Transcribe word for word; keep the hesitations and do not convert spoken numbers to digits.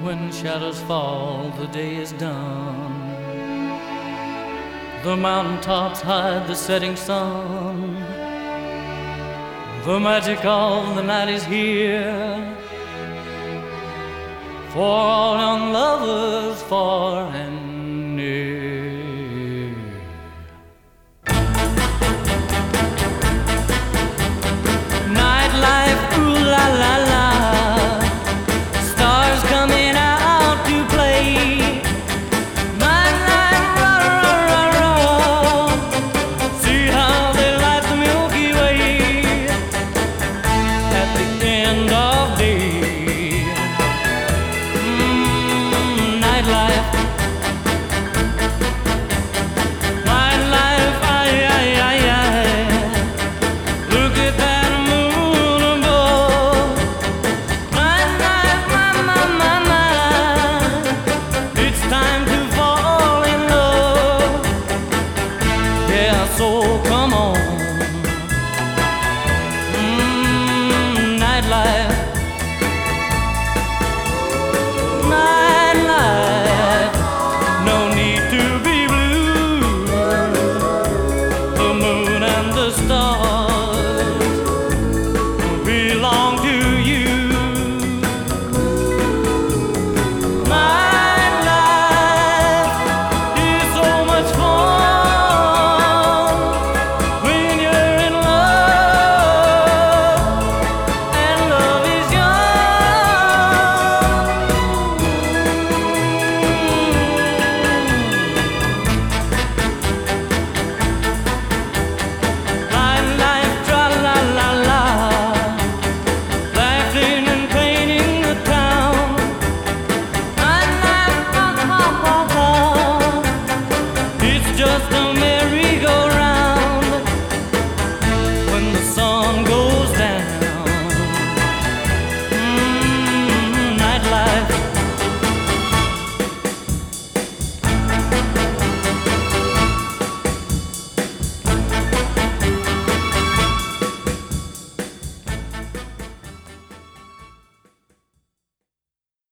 when shadows fall, the day is done. The mountaintops hide the setting sun. The magic of the night is here for all young lovers far and